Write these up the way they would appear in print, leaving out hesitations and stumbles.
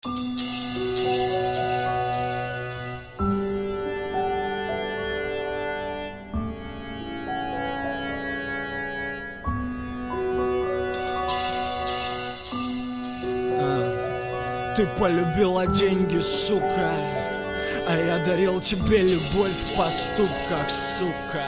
Ты полюбила деньги, сука, а я дарил тебе любовь в поступках, сука.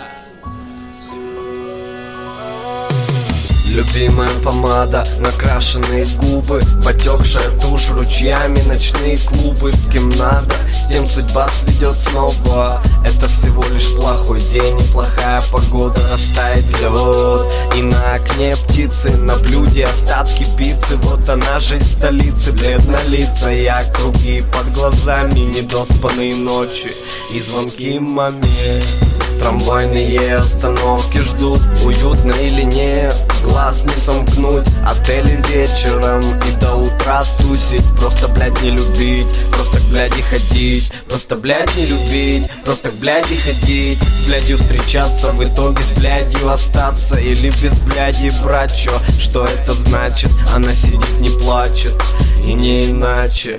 Любимая помада, накрашенные губы, потекшая тушь ручьями, ночные клубы. С кем надо, с тем судьба сведет снова. Это всего лишь плохой день и плохая погода. Растает лед, и на окне птицы, на блюде остатки пиццы. Вот она жизнь столицы, бледнолицая, круги под глазами, недоспанные ночи и звонки маме. Трамвайные остановки ждут, уютно или нет, глаз не сомкнуть. Отели вечером и до утра тусить. Просто, блядь, не любить, просто к бляди ходить. Просто, блядь, не любить, просто к бляди ходить. С блядью встречаться, в итоге с блядью остаться. Или без бляди брать, что это значит? Она сидит, не плачет, и не иначе.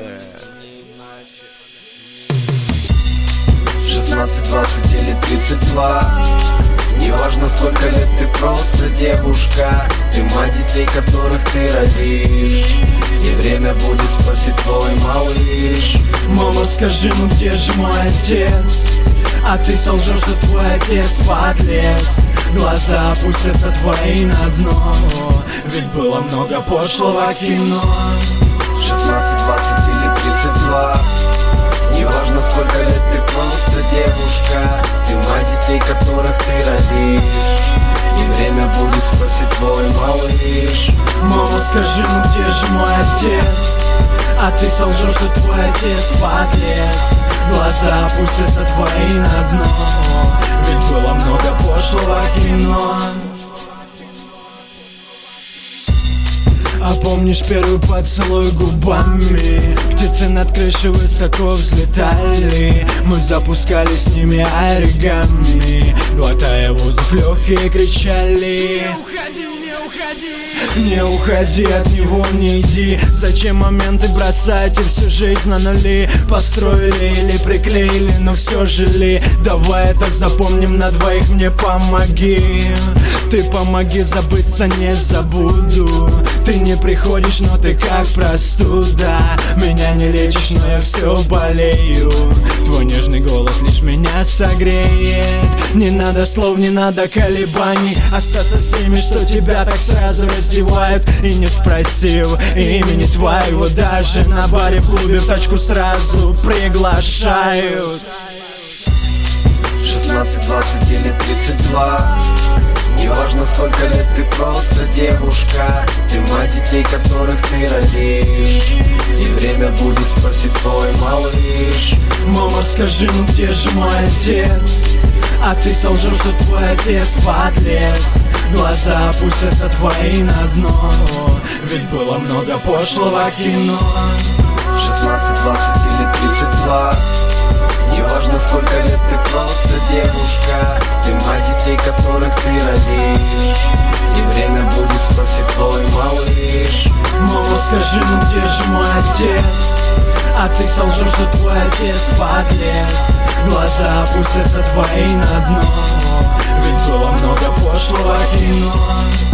16, 20 или 32, неважно сколько лет, ты просто девушка. Ты мать детей, которых ты родишь, и время будет спросить твой малыш. Мама, скажи, ну где же мой отец? А ты солжешь, что твой отец подлец. Глаза опустятся твои на дно, ведь было много пошлого кино. 16, 20 или 32, неважно сколько лет, ты просто девушка. Ты мать детей, которых ты родишь, и время будет спросить твой малыш. Мама, скажи, ну где же мой отец? А ты солжешь, что твой отец подлец. Глаза опустятся твои на дно, ведь было много пошлого кино. А помнишь первый поцелуй губами? Птицы над крышей высоко взлетали. Мы запускали с ними оригами, глотая воздух легкие кричали: не уходи, не уходи, не уходи от него, не иди. Зачем моменты бросать и всю жизнь на нули? Построили или приклеили, но все жили. Давай это запомним на двоих, мне помоги. Ты помоги, забыться не забуду. Ты не приходишь, но ты как простуда. Меня не лечишь, но я все болею. Твой нежный голос лишь меня согреет. Не надо слов, не надо колебаний. Остаться с теми, что тебя так сразу раздевают. И не спросив имени твоего, даже на баре, в клубе, в тачку сразу приглашают. 16, 20 или 32, неважно сколько лет, ты просто девушка. Ты мать детей, которых ты родишь, и время будет спросить твой малыш. Мама, скажи, ну где же мой отец? А ты солжешь, что твой отец подлец. Глаза опустятся твои на дно, ведь было много пошлого кино. 16, 20 или 32, неважно сколько лет, ты просто девушка. Ты мать детей, которых ты родишь, и время будет спросить твой малыш. Мама, скажи, ну где же мой отец? А ты солжешь, что твой отец подлец. Глаза опустятся твои на дно, ведь было много пошлого кино.